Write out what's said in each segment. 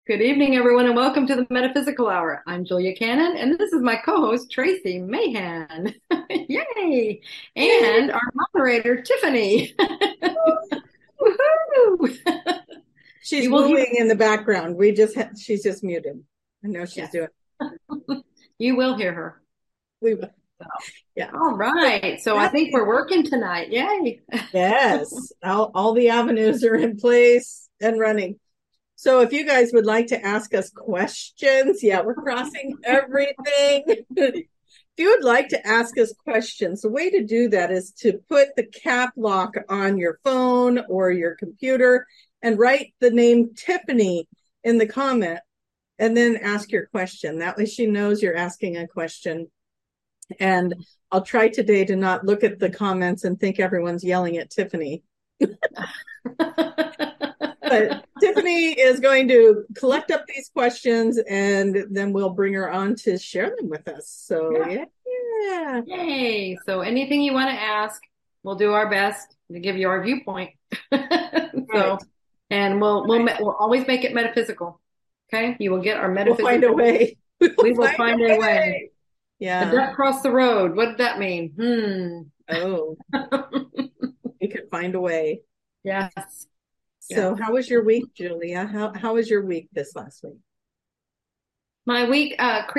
Good evening, everyone, and welcome to the Metaphysical Hour. I'm Julia Cannon, and this is my co-host, Tracy Mahan. Yay! Yay. And our moderator, Tiffany. Woohoo! She's You will hear, wooing in the background. She's just muted. I know she's yes, doing. you will hear her. We So, yeah. all right. So I think we're working tonight. Yay! Yes. All the avenues are in place and running. So if you guys would like to ask us questions, yeah, we're crossing everything. If you would like to ask us questions, the way to do that is to put the cap lock on your phone or your computer and write the name Tiffany in the comment and then ask your question. That way she knows you're asking a question. And I'll try today to not look at the comments and think everyone's yelling at Tiffany. But Tiffany is going to collect up these questions and then we'll bring her on to share them with us. So, Yeah. yeah. Yay! So anything you want to ask, we'll do our best to give you our viewpoint. Right. So, and we'll always make it metaphysical. Okay, you will get our We'll find a metaphysical. way. We will We will find a find a way. way. A Yeah. duck crossed the road. What did that mean? Oh, we could find a way. Yes, yes. So, how was your week, Julia? How was your week this last week? My week,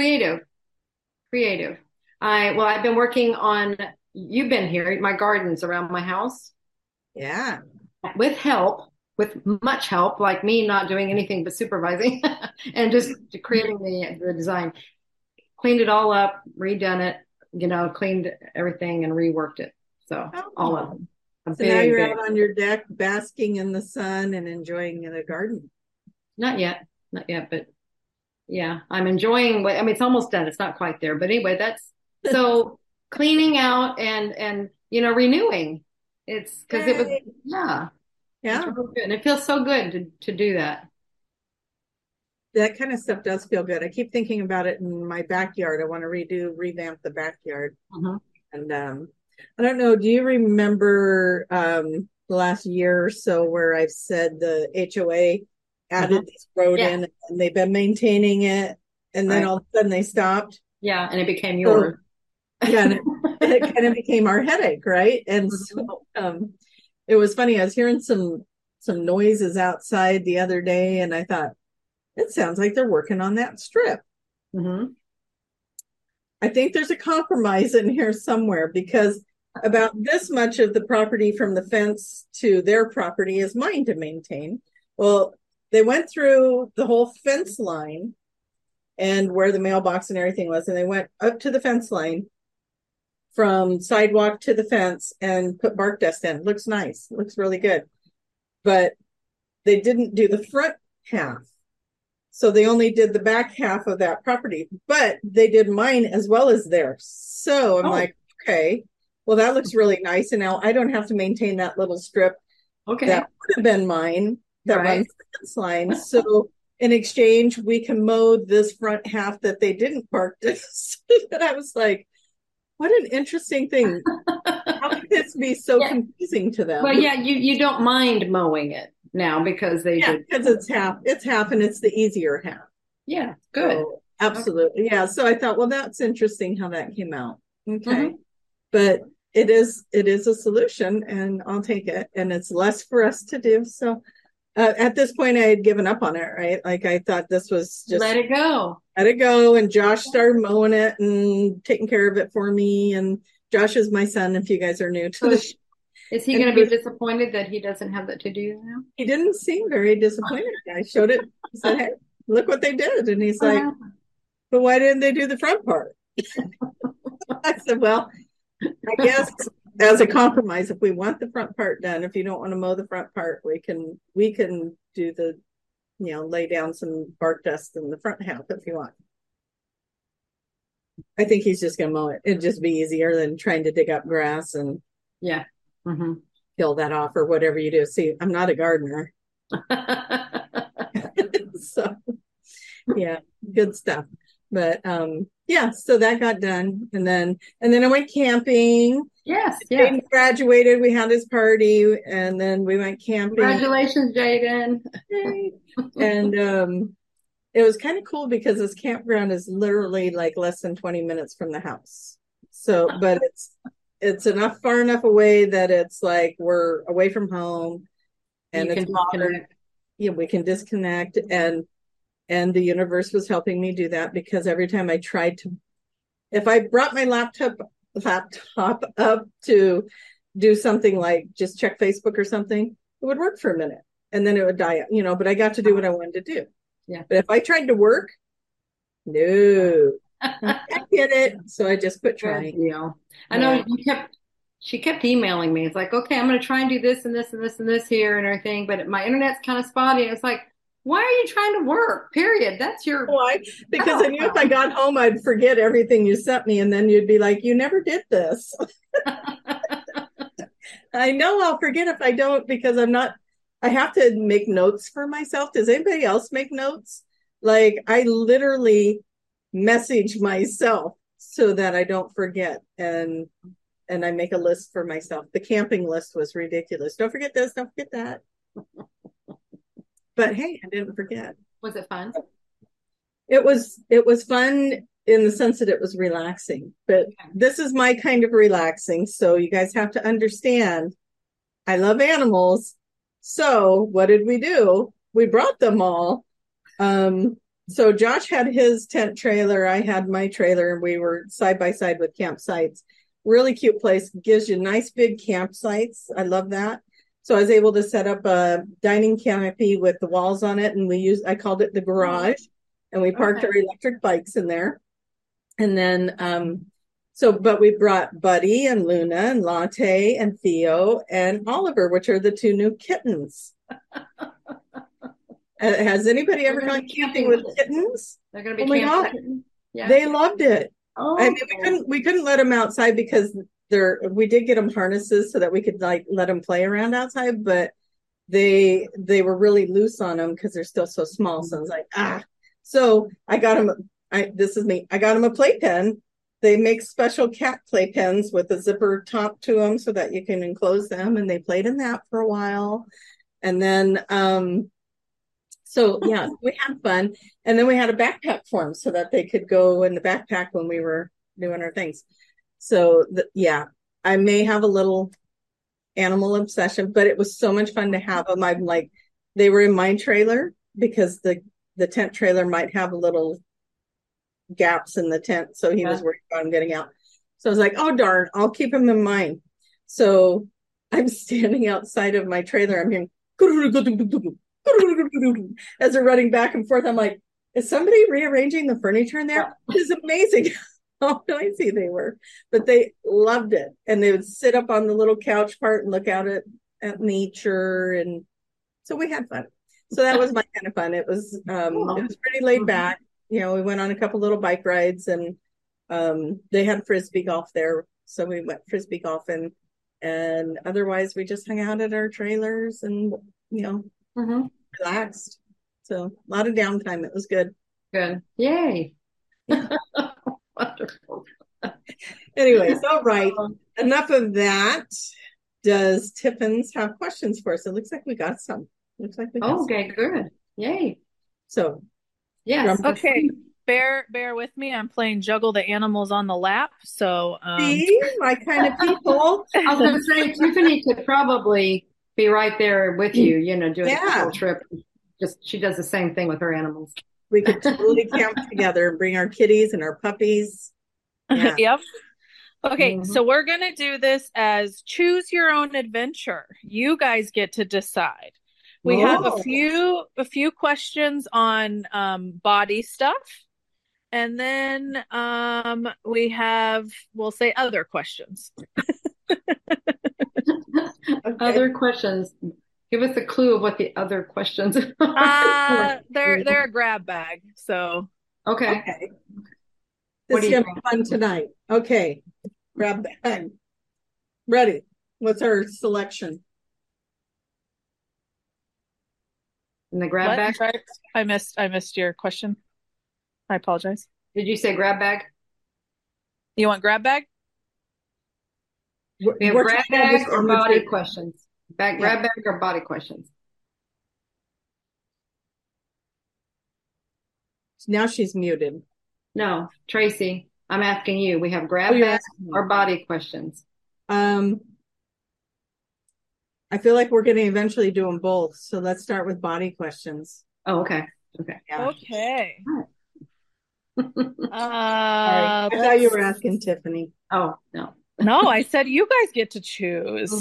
creative. I've been working on. You've been here. My gardens around my house Yeah. with help, with much help, like me not doing anything but supervising and just creating the design. Cleaned it all up, redone it, cleaned everything and reworked it. So all of Oh, them. A so now big, you're big, out on your deck basking in the sun and enjoying the garden. not yet, not yet, but yeah, I'm enjoying what, I mean, it's almost done. It's not quite there, but anyway, that's so cleaning out and renewing. It's because it was, Yay. yeah, it's Yeah. really good. And it feels so good to do that. That kind of stuff does feel good. I keep thinking about it in my backyard. I want to revamp the backyard. Mhm. And I don't know, do you remember the last year or so where I've said the HOA Mhm. added this road Yeah, in and they've been maintaining it and then right. all of a sudden they stopped? Yeah, and it became So yours. yeah, and it kind of became our headache, right? And Mhm. so it was funny. I was hearing some noises outside the other day and I thought, it sounds like they're working on that strip. Mhm. I think there's a compromise in here somewhere because about this much of the property from the fence to their property is mine to maintain. Well, they went through the whole fence line and where the mailbox and everything was, and they went up to the fence line from sidewalk to the fence and put bark dust in. Looks nice, looks really good. But they didn't do the front half. So they only did the back half of that property, but they did mine as well as theirs. So I'm Oh, like, okay, well, that looks really nice. And now I don't have to maintain that little strip that okay. would have been mine that Right. runs the fence line. So in exchange, we can mow this front half that they didn't park this. And I was like, what an interesting thing. How could this be so Yeah. confusing to Well, them? yeah, you don't mind mowing it now because they Yeah, did. because it's half and it's the easier half. Yeah, good. So Okay. absolutely. Yeah. So I thought, well, that's interesting how that came out. Okay. Hmm. But it is a solution and I'll take it. And it's less for us to do. So at this point I had given up on it, right? Like I thought this was Let just it go. let it go. And Josh started mowing it and taking care of it for me. And Josh is my son, if you guys are new to So the show. is he And going to be disappointed that he doesn't have that to do now? he didn't seem very disappointed. I showed it, said, hey, look what they did. And he's What like, happened? but why didn't they do the front part? I said, well, I guess as a compromise, if we want the front part done, if you don't want to mow the front part, we can do the lay down some bark dust in the front half if you want. I think he's just gonna mow it. It'd just be easier than trying to dig up grass and Yeah. Hmm. kill that off or whatever you do. See, I'm not a gardener. So yeah, good stuff. But yeah, so that got done. And then I went camping. Yes, yes. Jaden graduated, we had his party, and then we went camping. Congratulations, Jaden. And it was kind of cool because this campground is literally like less than 20 minutes from the house. So, but it's enough far enough away that it's like we're away from home and You it's can modern. disconnect. Yeah, we can disconnect and the universe was helping me do that because every time I tried to, if I brought my laptop up to do something like just check Facebook or something, it would work for a minute and then it would die, but I got to do what I wanted to do. Yeah. But if I tried to work, no, I get it. So I just quit Good trying. deal. I know Yeah. she kept emailing me. It's like, okay, I'm going to try and do this and this and this and this here and everything, but my internet's kind of spotty. And it's like, why are you trying to work? Period. That's your Why? Because I knew if I got home, I'd forget everything you sent me. And then you'd be like, you never did this. I know I'll forget if I don't because I have to make notes for myself. Does anybody else make notes? Like I literally message myself so that I don't forget and I make a list for myself. The camping list was ridiculous. Don't forget this, don't forget that. But hey, I didn't forget. Was it fun? It was fun in the sense that it was relaxing. But this is my kind of relaxing. So you guys have to understand I love animals. So what did we do? We brought them all. So Josh had his tent trailer. I had my trailer and we were side by side with campsites. Really cute place. Gives you nice big campsites. I love that. So I was able to set up a dining canopy with the walls on it. And I called it the garage and we parked our electric bikes in there. And then, but we brought Buddy and Luna and Latte and Theo and Oliver, which are the two new kittens. Has anybody ever gone camping with kittens? They're going to be oh my God. Yeah. They loved it. Oh, I mean, we couldn't let them outside because we did get them harnesses so that we could like let them play around outside, but they were really loose on them because they're still so small. So I was like, so I got them. This is me. I got them a playpen. They make special cat playpens with a zipper top to them so that you can enclose them. And they played in that for a while. And then, so yeah, we had fun. And then we had a backpack for them so that they could go in the backpack when we were doing our things. So yeah, I may have a little animal obsession, but it was so much fun to have them. I'm like, they were in my trailer because the tent trailer might have a little gaps in the tent. So he was worried about him getting out. So I was like, oh darn, I'll keep him in mind. So I'm standing outside of my trailer. I'm hearing as they're running back and forth. I'm like, is somebody rearranging the furniture in there? It's amazing how noisy they were, but they loved it. And they would sit up on the little couch part and look out at nature. And so we had fun. So that was my kind of fun. It was pretty laid back. We went on a couple little bike rides and they had frisbee golf there. So we went frisbee golfing and otherwise we just hung out at our trailers and, relaxed. So a lot of downtime. It was good. Good. Yay. Wonderful. Anyways, all right. Enough of that. Does Tiffins have questions for us? It looks like we got some. Okay, good. Yay. So, yes. Okay. Bear with me. I'm playing juggle the animals on the lap. So, see, my kind of people. I was going to say, Tiffany could probably be right there with you, doing a little trip. She does the same thing with her animals. We could totally camp together and bring our kitties and our puppies. Yeah. Yep. Okay, so we're going to do this as choose your own adventure. You guys get to decide. We have a few questions on body stuff. And then we'll say other questions. Other questions. Give us a clue of what the other questions are. They're a grab bag. So okay. This is gonna be fun tonight. Okay, grab bag. Ready? What's our selection? In the grab bag? Sorry, I missed your question. I apologize. Did you say grab bag? You want grab bag? We have grab bag or body questions? Grab bag or body questions? Now she's muted. No, Tracy, I'm asking you. We have grab you're bag asking me. or body questions. I feel like we're going to eventually do them both. So let's start with body questions. Oh, okay. Okay. Yeah. Okay. Sorry. I thought you were asking Tiffany. Oh, no. No, I said you guys get to choose.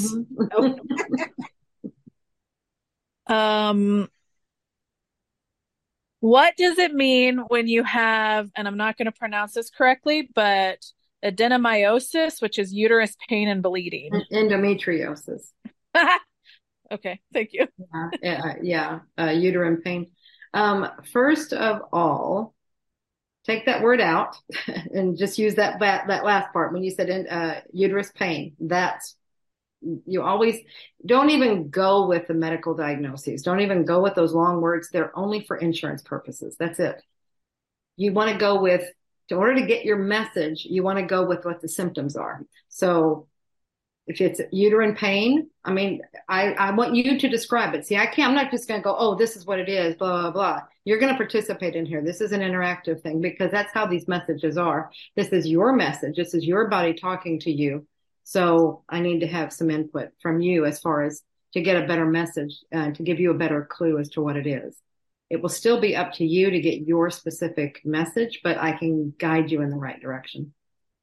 What does it mean when you have, and I'm not going to pronounce this correctly, but adenomyosis, which is uterus pain and bleeding? Endometriosis. Okay, thank you. Uterine pain. First of all, take that word out and just use that last part when you said uterus pain. You always don't even go with the medical diagnoses. Don't even go with those long words. They're only for insurance purposes. That's it. You want to go with, in order to get your message, you want to go with what the symptoms are. So if it's uterine pain, I mean, I want you to describe it. See, I'm not just going to go, oh, this is what it is, blah, blah, blah. You're going to participate in here. This is an interactive thing because that's how these messages are. This is your message. This is your body talking to you. So I need to have some input from you as far as to get a better message, to give you a better clue as to what it is. It will still be up to you to get your specific message, but I can guide you in the right direction.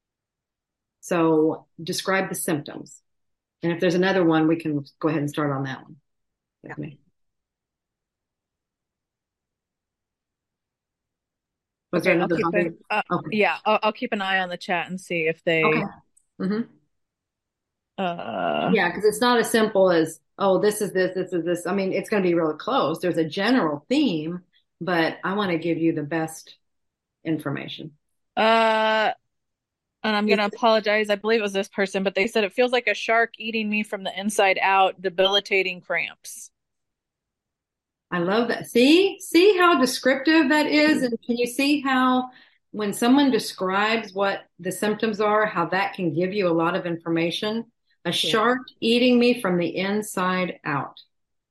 So describe the symptoms. And if there's another one, we can go ahead and start on that one. With me. Was there another body? Okay. Yeah, I'll keep an eye on the chat and see if they. Okay. Yeah, because it's not as simple as, oh, this is this, this is this. I mean, it's going to be really close. There's a general theme, but I want to give you the best information. And I'm going to apologize. I believe it was this person, but they said it feels like a shark eating me from the inside out, debilitating cramps. I love that. See how descriptive that is? And can you see how when someone describes what the symptoms are, how that can give you a lot of information? A shark eating me from the inside out.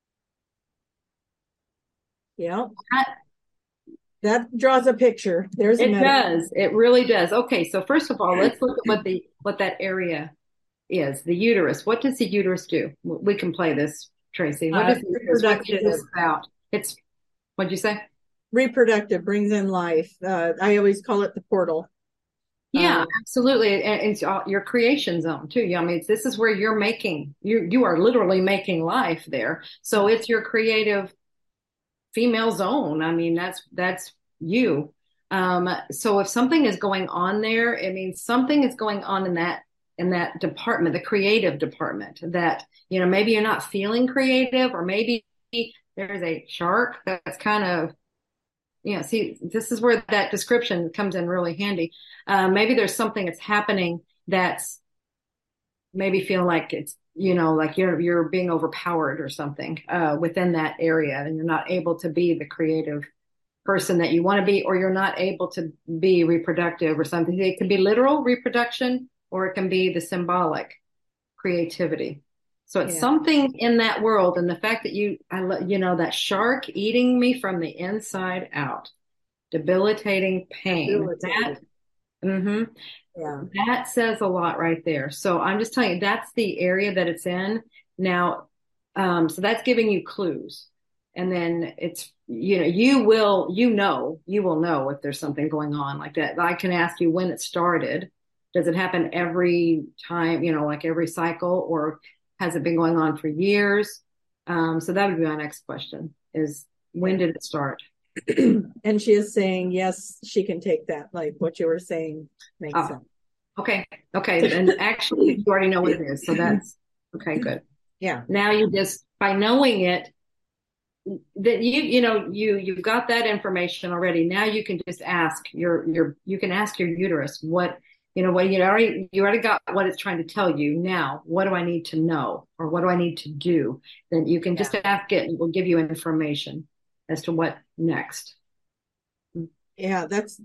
Yeah. That draws a picture. It does. It really does. Okay, so first of all, let's look at what that area is. The uterus. What does the uterus do? We can play this, Tracy. What does the uterus about? It's, what'd you say? Reproductive, brings in life. I always call it the portal. Yeah, absolutely. And it's your creation zone too. I mean, this is where you are literally making life there. So it's your creative female zone. I mean, that's you. So if something is going on there, it means something is going on in that department, the creative department, that, maybe you're not feeling creative, or maybe there's a shark that's kind of, see, this is where that description comes in really handy. Maybe there's something that's happening that's maybe feeling like it's, like you're being overpowered or something within that area, and you're not able to be the creative person that you want to be, or you're not able to be reproductive or something. It can be literal reproduction, or it can be the symbolic creativity. So it's something in that world. And the fact that that shark eating me from the inside out, debilitating pain, that says a lot right there. So I'm just telling you, that's the area that it's in now. So that's giving you clues. And then it's, you will know if there's something going on like that. I can ask you when it started. Does it happen every time, like every cycle, or has it been going on for years? So that would be my next question, is when did it start? And she is saying, yes, she can take that. Like what you were saying makes sense. Okay. And actually you already know what it is. So that's okay. Good. Yeah. Now you just, by knowing it, that you've got that information already. Now you can just ask you can ask your uterus what, you already got what it's trying to tell you. Now, what do I need to know, or what do I need to do? Then you can just ask it, and it will give you information as to what next. Yeah, that's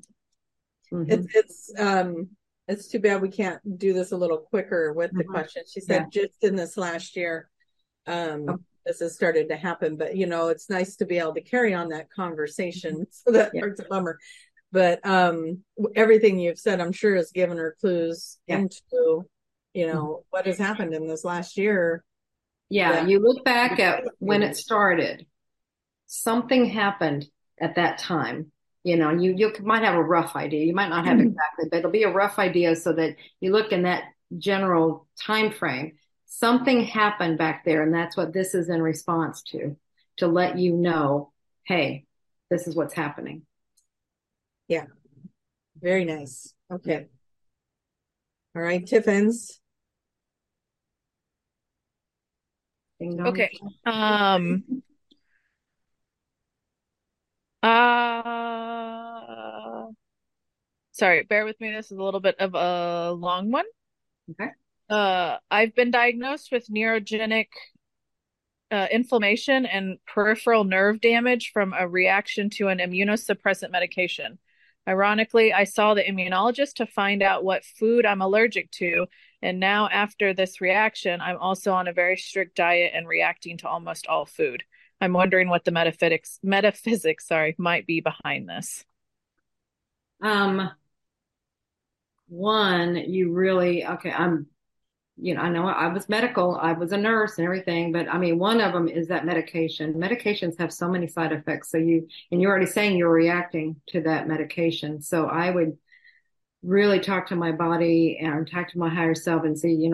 it's too bad we can't do this a little quicker with the question. She said just in this last year, this has started to happen. But it's nice to be able to carry on that conversation. So that part's a bummer. But everything you've said, I'm sure, has given her clues into, what has happened in this last year. Yeah, you look back at when it started, something happened at that time. You might have a rough idea. You might not have exactly, but it'll be a rough idea so that you look in that general time frame. Something happened back there, and that's what this is in response to let you know, hey, this is what's happening. Yeah. Very nice. Okay. All right, Tiffins. Okay. Sorry, bear with me. This is a little bit of a long one. Okay. I've been diagnosed with neurogenic inflammation and peripheral nerve damage from a reaction to an immunosuppressant medication. Ironically, I saw the immunologist to find out what food I'm allergic to, and now after this reaction, I'm also on a very strict diet and reacting to almost all food. I'm wondering what the metaphysics, might be behind this. One, you really, okay, I know I was medical, I was a nurse and everything, but I mean, one of them is that medication. Medications have so many side effects. So you're already saying you're reacting to that medication. So I would really talk to my body and talk to my higher self and see,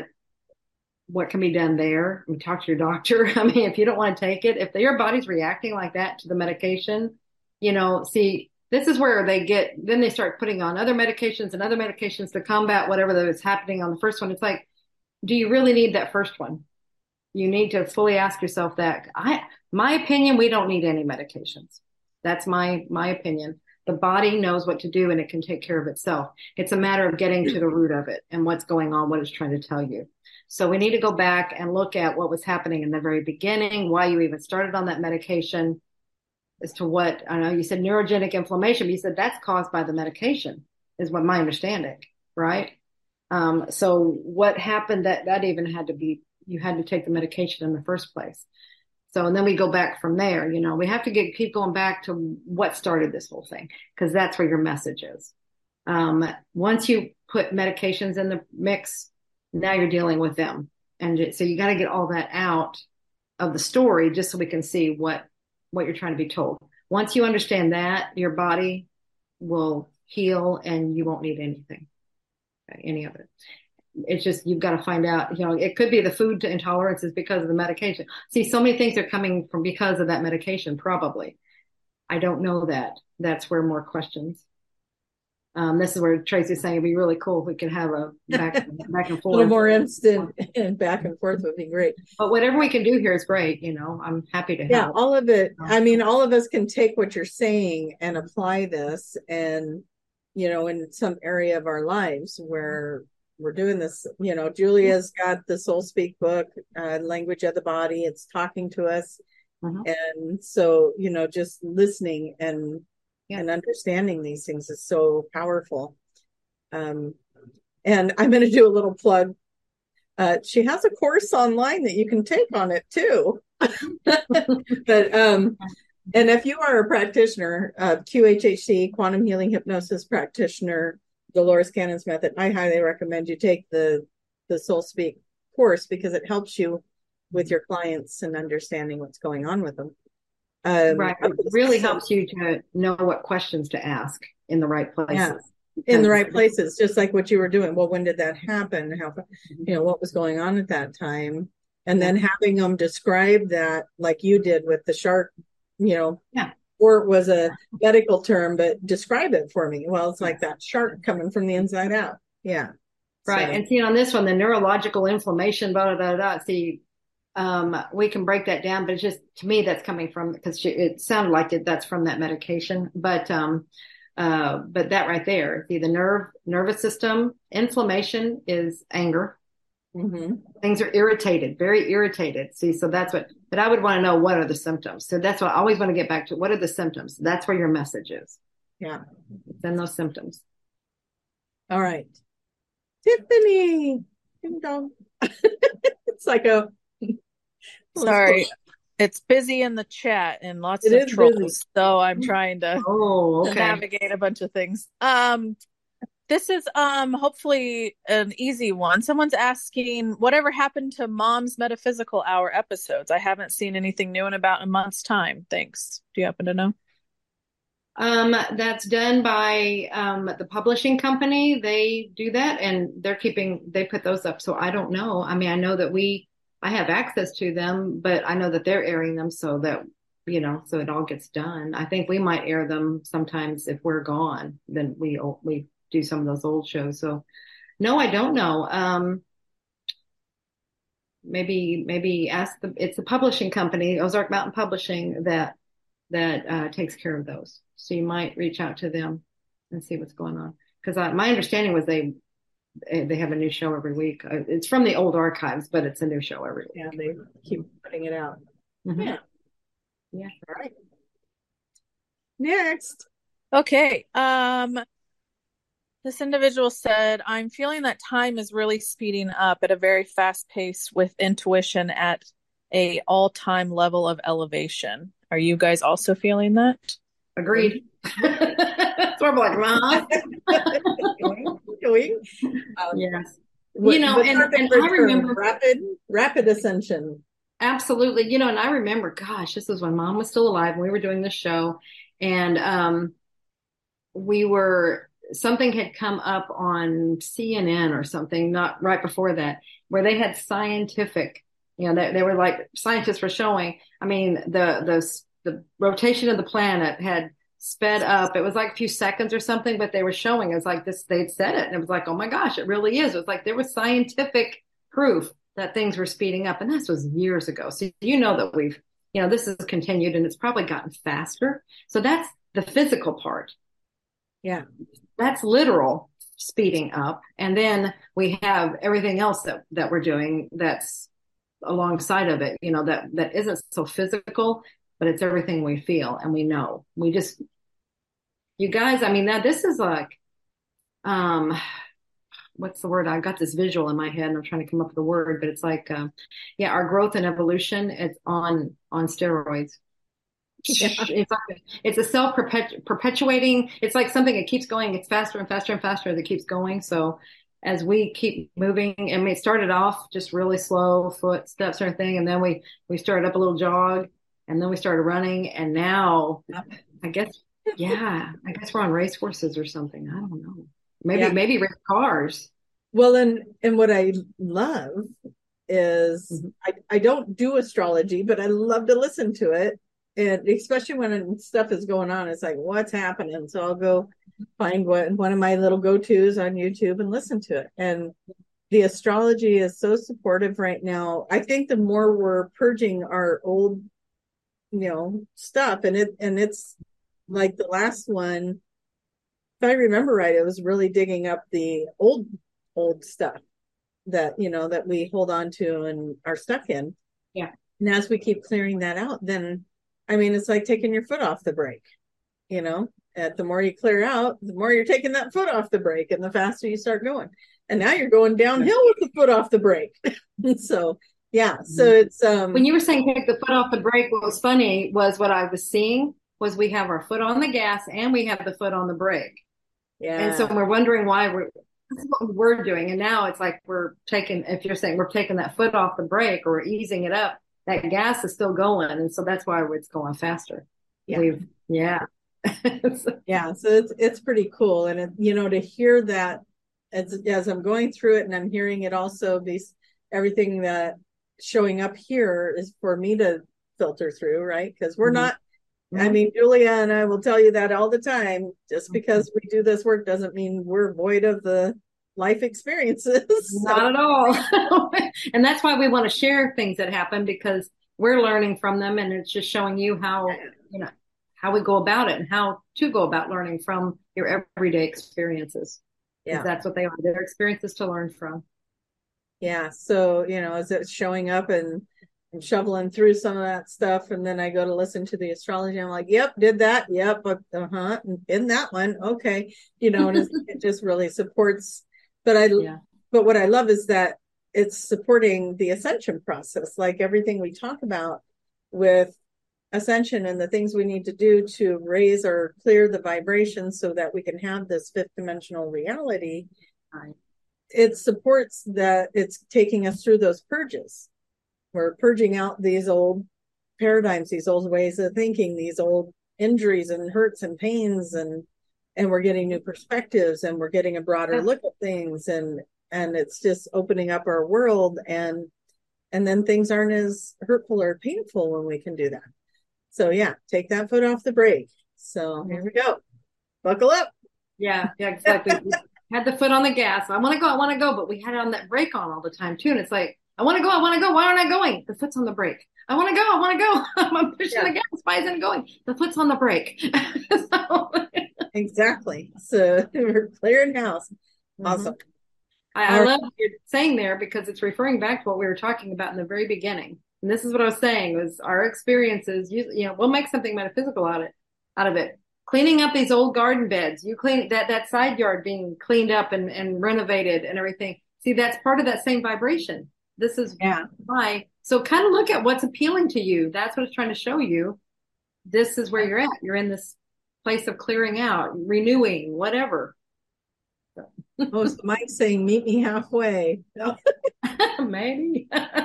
what can be done there. I mean, talk to your doctor. I mean, if you don't want to take it, if your body's reacting like that to the medication, see, this is where then they start putting on other medications and other medications to combat whatever that is happening on the first one. It's like, do you really need that first one? You need to fully ask yourself that. My opinion, we don't need any medications. That's my opinion. The body knows what to do and it can take care of itself. It's a matter of getting to the root of it and what's going on, what it's trying to tell you. So we need to go back and look at what was happening in the very beginning, why you even started on that medication, as to what, I know you said neurogenic inflammation, but you said that's caused by the medication, is what my understanding, right? So what happened that even you had to take the medication in the first place. So, and then we go back from there, we have to keep going back to what started this whole thing, because that's where your message is. Once you put medications in the mix, now you're dealing with them. And so you got to get all that out of the story just so we can see what you're trying to be told. Once you understand that, your body will heal and you won't need anything, any of it. It's just, you've got to find out, it could be the food intolerances because of the medication. See, so many things are coming from because of that medication, probably. I don't know that. That's where more questions. This is where Tracy's saying it'd be really cool if we could have a back and forth. A little more instant and back and forth would be great. But whatever we can do here is great. I'm happy to help. Yeah, all of it. I mean, all of us can take what you're saying and apply this, and in some area of our lives where we're doing this. Julia's got the Soul Speak book, Language of the Body. It's talking to us, and so just listening and understanding these things is so powerful. And I'm going to do a little plug. She has a course online that you can take on it too. But and if you are a practitioner, QHHC, quantum healing hypnosis practitioner, Dolores Cannon's method, I highly recommend you take the Soul Speak course, because it helps you with your clients and understanding what's going on with them. Right. It really helps you to know what questions to ask in the right places. Yeah. In the right places, just like what you were doing. Well, when did that happen? How, what was going on at that time? And then having them describe that, like you did with the shark, or it was a medical term, but describe it for me. Well, it's like that shark coming from the inside out. Yeah. Right. So, and see, on this one, the neurological inflammation, blah, blah, blah, blah. See, we can break that down, but it's just, to me, that's coming from, because it sounded like that's from that medication, but that right there, see, the nervous system inflammation is anger. Things are irritated, very irritated. See, so that's but I would want to know, what are the symptoms? So that's what I always want to get back to. What are the symptoms? That's where your message is. Yeah. Then those symptoms. All right. Tiffany. Ding dong. It's like Sorry. It's busy in the chat and lots It of is trolls. busy. So I'm trying to Okay. navigate a bunch of things. This is hopefully an easy one. Someone's asking whatever happened to Mom's Metaphysical Hour episodes. I haven't seen anything new in about a month's time. Thanks. Do you happen to know? That's done by the publishing company. They do that and they put those up. So I don't know. I mean, I know that I have access to them, but I know that they're airing them so that, so it all gets done. I think we might air them sometimes if we're gone, then we do some of those old shows. So no, I don't know. Maybe it's the publishing company, Ozark Mountain Publishing, that takes care of those. So you might reach out to them and see what's going on. Because my understanding was they have a new show every week. It's from the old archives, but it's a new show every week. Yeah, they keep putting it out. Mm-hmm. Yeah. All right. Next. Okay. This individual said, I'm feeling that time is really speeding up at a very fast pace with intuition at a all-time level of elevation. Are you guys also feeling that? Agreed. So I'm like, Mom. Yes. And I remember rapid ascension. Absolutely. And I remember, gosh, this was when Mom was still alive and we were doing this show, and something had come up on CNN or something, not right before that, where they had scientific, they were like, scientists were showing, I mean, the rotation of the planet had sped up. It was like a few seconds or something, but they were showing, it was like this, they'd said it. And it was like, oh my gosh, it really is. It was like, there was scientific proof that things were speeding up. And this was years ago. So, that this has continued and it's probably gotten faster. So that's the physical part. Yeah. That's literal speeding up. And then we have everything else that we're doing that's alongside of it, that isn't so physical, but it's everything we feel and we know. You guys, I mean, this is like, what's the word? I got this visual in my head and I'm trying to come up with a word, but it's like, our growth and evolution, it's on steroids. Yeah. It's a self-perpetuating. It's like something that keeps going. It's faster and faster and faster as it keeps going. So as we keep moving, I mean, it started off just really slow footsteps sort of thing. And then we started up a little jog and then we started running. And now I guess we're on race horses or something. I don't know. Maybe race cars. Well, and what I love is I don't do astrology, but I love to listen to it. And especially when stuff is going on, it's like, what's happening? So I'll go find one of my little go-tos on YouTube and listen to it. And the astrology is so supportive right now. I think the more we're purging our old, stuff, and it's like the last one, if I remember right, it was really digging up the old stuff that, that we hold on to and are stuck in. Yeah. And as we keep clearing that out, then I mean, it's like taking your foot off the brake, the more you clear out, the more you're taking that foot off the brake and the faster you start going. And now you're going downhill with the foot off the brake. So, yeah. So it's, when you were saying take the foot off the brake, what was funny was what I was seeing was we have our foot on the gas and we have the foot on the brake. Yeah. And so we're wondering why this is what we're doing. And now it's like if you're saying we're taking that foot off the brake or we're easing it up, that gas is still going. And so that's why it's going faster. Yeah. Yeah. So it's pretty cool. And to hear that as I'm going through it and I'm hearing it also, everything that showing up here is for me to filter through, right? Because we're not, I mean, Julia and I will tell you that all the time, just because we do this work doesn't mean we're void of the life experiences. Not at all. And that's why we want to share things that happen, because we're learning from them, and it's just showing you how we go about it and how to go about learning from your everyday experiences. Yeah, that's what they are. They're experiences to learn from. Yeah. So, as it's showing up and shoveling through some of that stuff, and then I go to listen to the astrology, I'm like, yep, did that. Yep. In that one. Okay. And it just really supports. But what I love is that it's supporting the ascension process, like everything we talk about with ascension and the things we need to do to raise or clear the vibration so that we can have this fifth dimensional reality. Right. It supports that it's taking us through those purges. We're purging out these old paradigms, these old ways of thinking, these old injuries and hurts and pains, and we're getting new perspectives, and we're getting a broader look at things, and it's just opening up our world, and then things aren't as hurtful or painful when we can do that. So yeah, take that foot off the brake. So here we go. Buckle up. Yeah, exactly. We had the foot on the gas. I want to go, but we had it on that brake on all the time too. And it's like, I want to go. Why aren't I going? The foot's on the brake. I want to go. I'm pushing the gas. Why isn't it going? The foot's on the brake. So, exactly. So we're clearing house. Awesome. I love what you're saying there, because it's referring back to what we were talking about in the very beginning. And this is what I was saying, was our experiences, we'll make something metaphysical out of it. Cleaning up these old garden beds, you clean that side yard being cleaned up and renovated and everything. See, that's part of that same vibration. This is why. So kind of look at what's appealing to you. That's what it's trying to show you. This is where you're at. You're in this place of clearing out, renewing, whatever. Oh, so Mike's saying, meet me halfway. Maybe.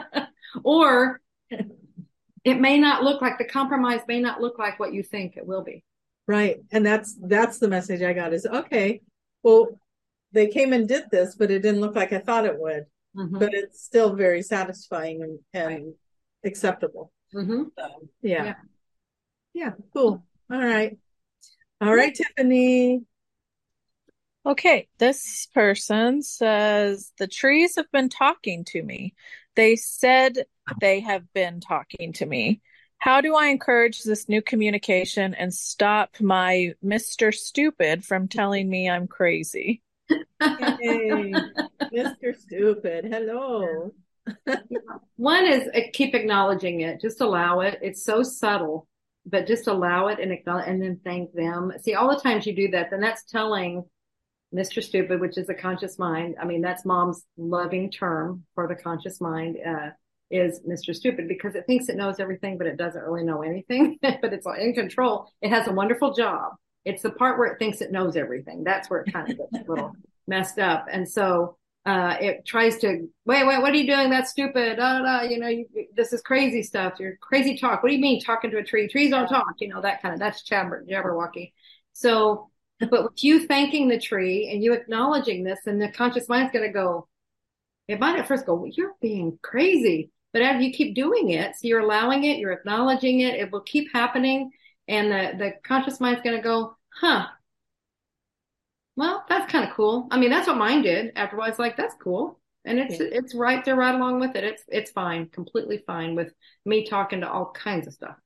Or it may not look like, the compromise may not look like what you think it will be. Right. And that's the message I got is, okay, well, they came and did this, but it didn't look like I thought it would. Mm-hmm. But it's still very satisfying and acceptable. Mm-hmm. So, yeah. Cool. All right, Tiffany. Okay, this person says, the trees have been talking to me. They said they have been talking to me. How do I encourage this new communication and stop my Mr. Stupid from telling me I'm crazy? Hey, Mr. Stupid, hello. One is keep acknowledging it. Just allow it. It's so subtle, but just allow it and acknowledge, and then thank them. See, all the times you do that, then that's telling Mr. Stupid, which is the conscious mind. I mean, that's mom's loving term for the conscious mind, is Mr. Stupid, because it thinks it knows everything, but it doesn't really know anything, but it's in control. It has a wonderful job. It's the part where it thinks it knows everything. That's where it kind of gets a little messed up. And so, it tries to, wait, what are you doing? That's stupid. This is crazy stuff. You're crazy talk. What do you mean talking to a tree? Trees don't talk, that kind of, that's Jabberwocky. So, but with you thanking the tree and you acknowledging this, and the conscious mind's going to go, it might at first go, well, you're being crazy. But as you keep doing it, so you're allowing it, you're acknowledging it, it will keep happening. And the conscious mind's going to go, well, that's kind of cool. I mean, that's what mine did. Afterwards, like, that's cool. And it's right there, right along with it. It's fine, completely fine with me talking to all kinds of stuff.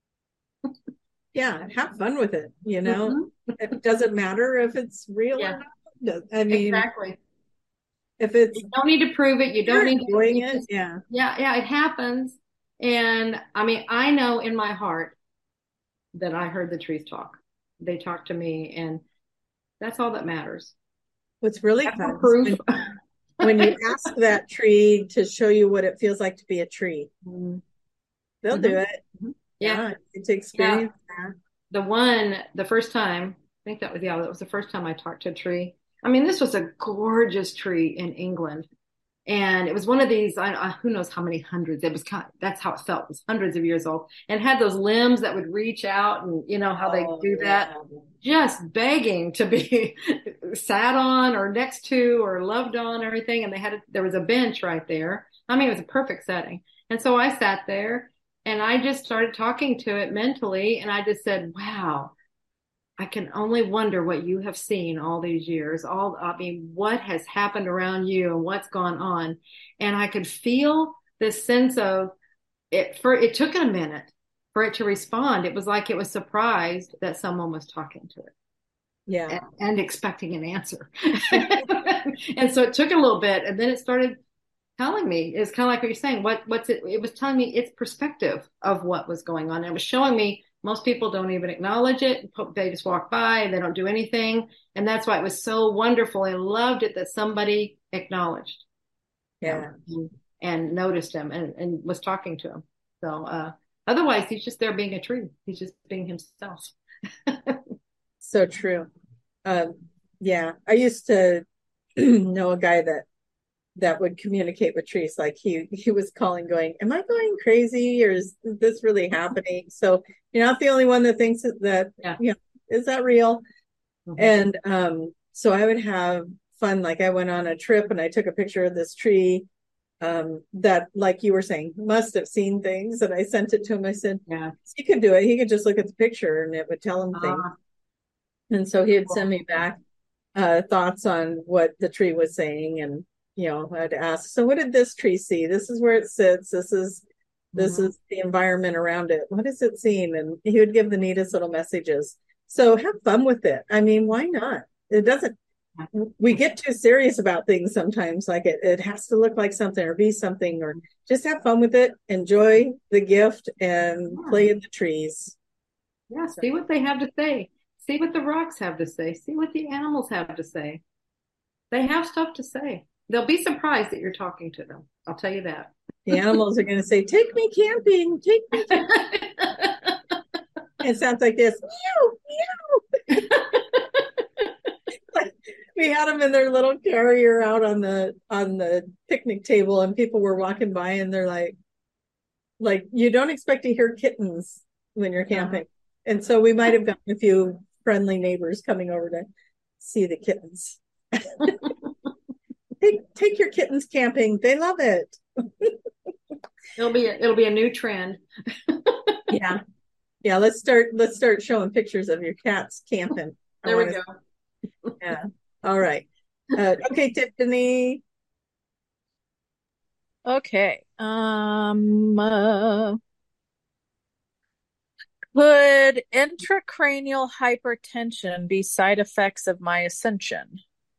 Yeah, have fun with it. It doesn't matter if it's real or not. I mean, exactly. If it's, you don't need to prove it. You don't need to doing it. Yeah, it happens. And I mean, I know in my heart that I heard the trees talk. They talked to me, and that's all that matters. What's really fun proof when you ask that tree to show you what it feels like to be a tree, they'll do it. Yeah, to experience that. The first time, I think that was the first time I talked to a tree. I mean, this was a gorgeous tree in England. And it was one of these, who knows how many hundreds. It was that's how it felt. It was hundreds of years old, and had those limbs that would reach out, and how they do that, just begging to be sat on or next to or loved on, everything. And there was a bench right there. I mean, it was a perfect setting. And so I sat there and I just started talking to it mentally. And I just said, wow, I can only wonder what you have seen all these years. What has happened around you and what's gone on. And I could feel this sense of it. It took a minute for it to respond. It was like it was surprised that someone was talking to it. Yeah. And expecting an answer. And so it took a little bit, and then it started telling me, it's kind of like what you're saying. It was telling me its perspective of what was going on. It was showing me most people don't even acknowledge it. They just walk by and they don't do anything. And that's why it was so wonderful. I loved it that somebody acknowledged. Yeah. and noticed him and was talking to him. So otherwise, he's just there being a tree. He's just being himself. So true. Yeah, I used to know a guy that would communicate with trees. Like he was calling, going, "Am I going crazy, or is this really happening?" So you're not the only one that thinks that. Yeah. Is that real? Mm-hmm. And so I would have fun. Like I went on a trip and I took a picture of this tree that, like you were saying, must have seen things. And I sent it to him. I said, Yeah. he could do it. He could just look at the picture and it would tell him things. And so he'd send me back thoughts on what the tree was saying. And, I'd ask, so what did this tree see? This is where it sits. This is the environment around it. What is it seeing? And he would give the neatest little messages. So have fun with it. I mean, why not? It doesn't, we get too serious about things sometimes. Like it has to look like something or be something, or just have fun with it. Enjoy the gift and play in the trees. Yeah. See what they have to say. See what the rocks have to say. See what the animals have to say. They have stuff to say. They'll be surprised that you're talking to them. I'll tell you that. The animals are going to say, "Take me camping. Take me camping." It sounds like this. Meow, meow. We had them in their little carrier out on the picnic table, and people were walking by, and they're like you don't expect to hear kittens when you're camping. And so we might have gotten a few friendly neighbors coming over to see the kittens. Take your kittens camping. They love it. It'll be a new trend. Yeah. Yeah, let's start showing pictures of your cats camping. There we go. Yeah. All right. Okay, Tiffany. Okay. Could intracranial hypertension be side effects of my ascension?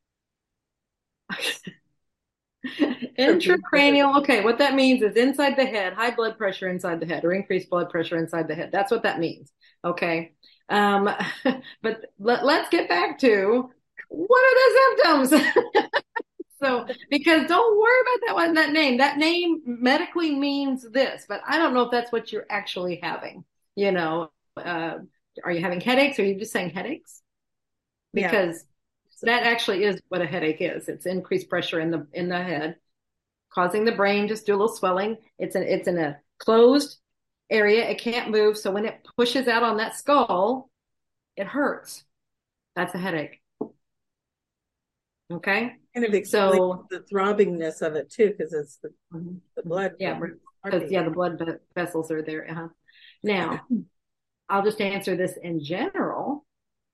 Intracranial. Okay, what that means is inside the head, high blood pressure inside the head, or increased blood pressure inside the head. That's what that means. Okay. But let's get back to what are the symptoms? So, because don't worry about that one, that name. That name medically means this, but I don't know if that's what you're actually having. Are you having headaches? Or are you just saying headaches? Because that actually is what a headache is. It's increased pressure in the head, causing the brain just do a little swelling. It's in a closed area. It can't move. So when it pushes out on that skull, it hurts. That's a headache. Okay. Kind of explains the throbbingness of it too, because it's the blood. Yeah, because the blood vessels are there. Now, I'll just answer this in general.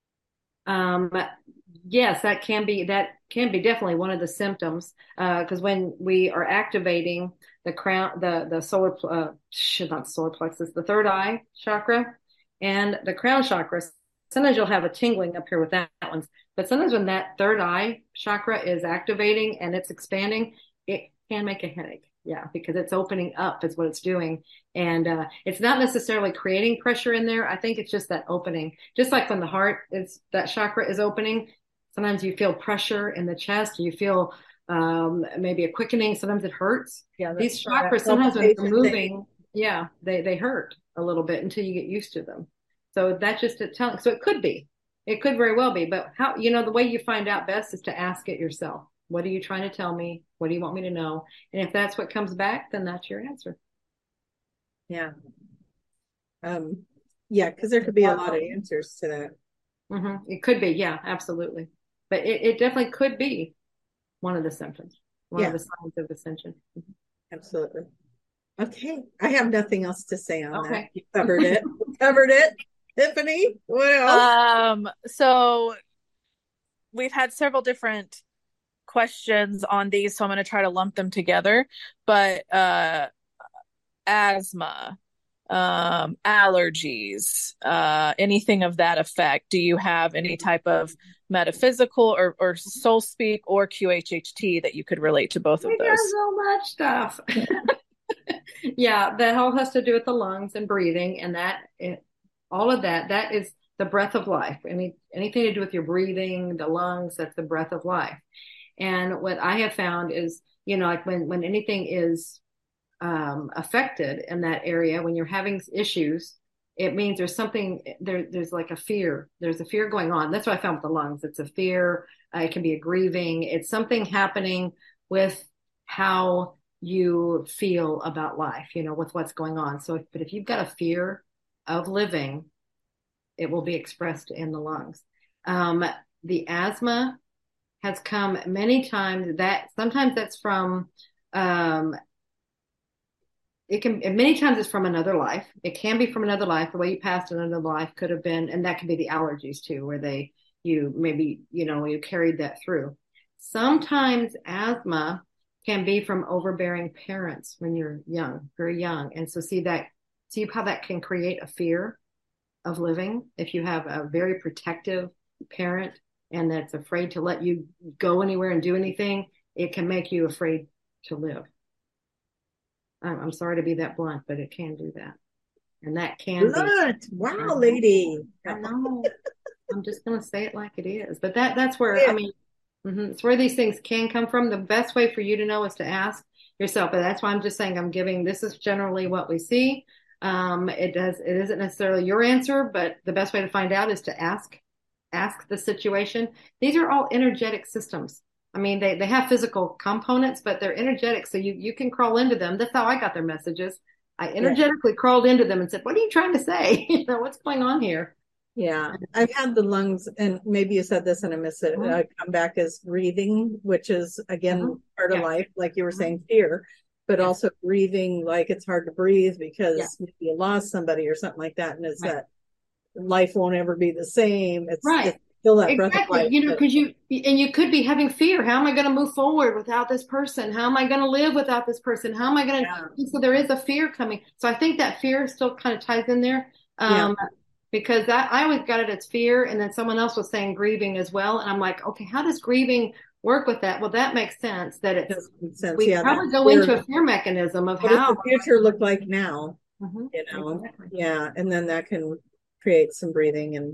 Yes, that can be definitely one of the symptoms. Because when we are activating the crown, the solar, not solar plexus, the third eye chakra, and the crown chakra. Sometimes you'll have a tingling up here with that one, but sometimes when that third eye chakra is activating and it's expanding, it can make a headache. Yeah, because it's opening up is what it's doing. And it's not necessarily creating pressure in there. I think it's just that opening. Just like when the heart that chakra is opening, sometimes you feel pressure in the chest. You feel maybe a quickening. Sometimes it hurts. Yeah, these chakras, sometimes when they're moving, they hurt a little bit until you get used to them. So that's just a telling. So it could very well be, but how, the way you find out best is to ask it yourself. What are you trying to tell me? What do you want me to know? And if that's what comes back, then that's your answer. Yeah. Because there could be a lot of answers to that. Mm-hmm. It could be. Yeah, absolutely. But it definitely could be one of the symptoms, one of the signs of ascension. Mm-hmm. Absolutely. Okay. I have nothing else to say on that. You covered it. Tiffany, what else? So we've had several different questions on these, so I'm going to try to lump them together. But asthma, allergies, anything of that effect. Do you have any type of metaphysical or soul speak or QHHT that you could relate to both of those? There's so much stuff. Yeah, that all has to do with the lungs and breathing, and all of that is the breath of life. Anything to do with your breathing, the lungs, that's the breath of life. And what I have found is, like when anything is affected in that area, when you're having issues, it means there's something there's like a fear. There's a fear going on. That's what I found with the lungs. It's a fear. It can be a grieving. It's something happening with how you feel about life, with what's going on. So, but if you've got a fear of living, it will be expressed in the lungs. The asthma has come many times. That sometimes that's from many times it's from another life. It can be from another life. The way you passed another life could have been, and that could be the allergies too, where you carried that through. Sometimes asthma can be from overbearing parents when you're young, very young. And so see how that can create a fear of living. If you have a very protective parent and that's afraid to let you go anywhere and do anything, it can make you afraid to live. I'm sorry to be that blunt, but it can do that. And that can blunt. Wow, lady. I know. I'm just going to say it like it is. But that's where, yeah. It's where these things can come from. The best way for you to know is to ask yourself. And that's why I'm just saying this is generally what we see. It isn't necessarily your answer, but the best way to find out is to ask the situation. These are all energetic systems. They have physical components, but they're energetic. So you can crawl into them. That's how I got their messages. I energetically crawled into them and said, what are you trying to say? What's going on here? Yeah. I've had the lungs, and maybe you said this and I missed it. Come back as breathing, which is again, part of life. Like you were saying, fear, but also breathing, like it's hard to breathe because maybe you lost somebody or something like that. And it's that life won't ever be the same. It's still that breath of life. Because you could be having fear. How am I going to move forward without this person? How am I going to live without this person? How am I going to? So there is a fear coming. So I think that fear still kind of ties in there. Because I always got it as fear, and then someone else was saying grieving as well, and I'm like, okay, how does grieving work with that? Well, that makes sense. We probably go into a fear mechanism of what does the future look like now? Exactly. Yeah, and then that can create some breathing and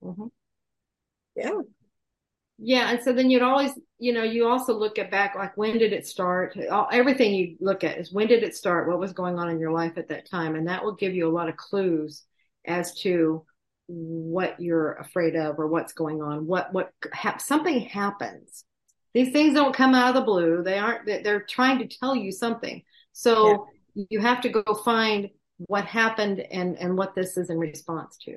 and so then you'd always, you also look at back, like when did it start? Everything you look at is when did it start? What was going on in your life at that time? And that will give you a lot of clues as to what you're afraid of or what's going on. Something happens. These things don't come out of the blue. They're trying to tell you something. So you have to go find what happened and what this is in response to.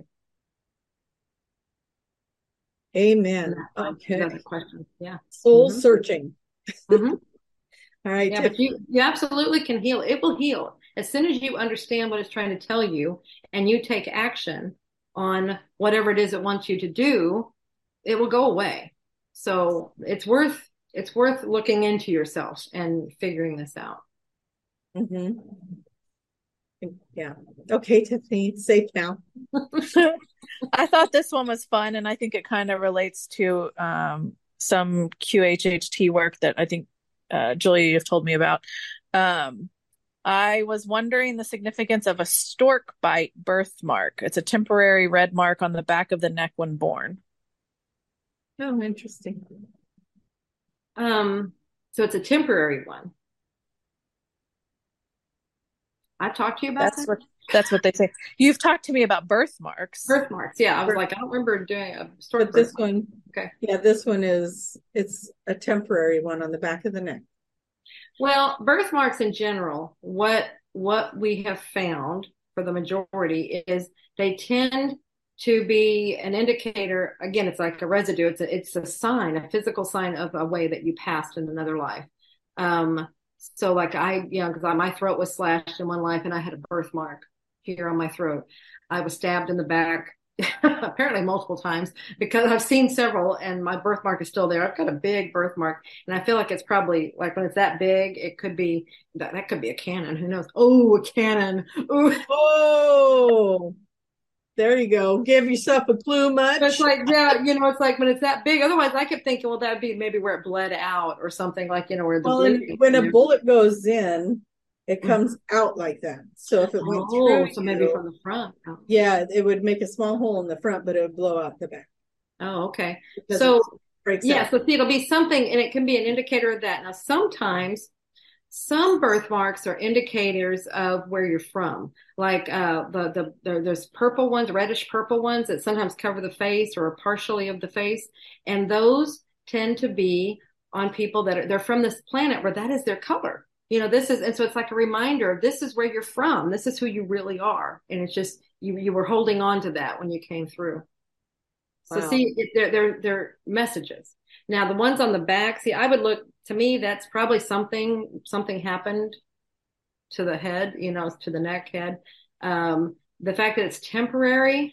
Amen. Okay. That's a question. Yeah. Soul searching. All right. Yeah, but you absolutely can heal. It will heal. As soon as you understand what it's trying to tell you and you take action on whatever it is it wants you to do, it will go away. So it's worth looking into yourself and figuring this out. Yeah. Okay, Tiffany, it's safe now. I thought this one was fun, and I think it kind of relates to some QHHT work that I think Julia, you've told me about. I was wondering the significance of a stork bite birthmark. It's a temporary red mark on the back of the neck when born. Oh, interesting. So it's a temporary one. I've talked to you about that? That's what they say. You've talked to me about birthmarks. Birthmarks, yeah. I was like, I don't remember doing a stork. But this one, okay. Yeah, this one it's a temporary one on the back of the neck. Well, birthmarks in general, what we have found for the majority is they tend to be an indicator. Again, it's like a residue. It's a sign, a physical sign of a way that you passed in another life. So like because my throat was slashed in one life and I had a birthmark here on my throat. I was stabbed in the back apparently multiple times because I've seen several and my birthmark is still there. I've got a big birthmark and I feel like it's probably like when it's that big, it could be that could be a cannon. Who knows? Oh, a cannon. Ooh. Oh, there you go. Give yourself a clue much. It's like, it's like when it's that big. Otherwise I kept thinking, well, that'd be maybe where it bled out or something like, where the when a bullet goes in, it comes out like that. So if it went through, so maybe from the front. Oh. Yeah, it would make a small hole in the front, but it would blow out the back. Oh, okay. Because so breaks Yeah, out. so see, it'll be something, and it can be an indicator of that. Now, sometimes some birthmarks are indicators of where you're from. Like there's purple ones, reddish purple ones that sometimes cover the face or partially of the face, and those tend to be on people that they're from this planet where that is their color. This is, and so it's like a reminder of this is where you're from. This is who you really are, and it's just you were holding on to that when you came through. So Wow. see, they're messages. Now the ones on the back, see, I would look, to me, that's probably something happened to the head, to the neck head. The fact that it's temporary,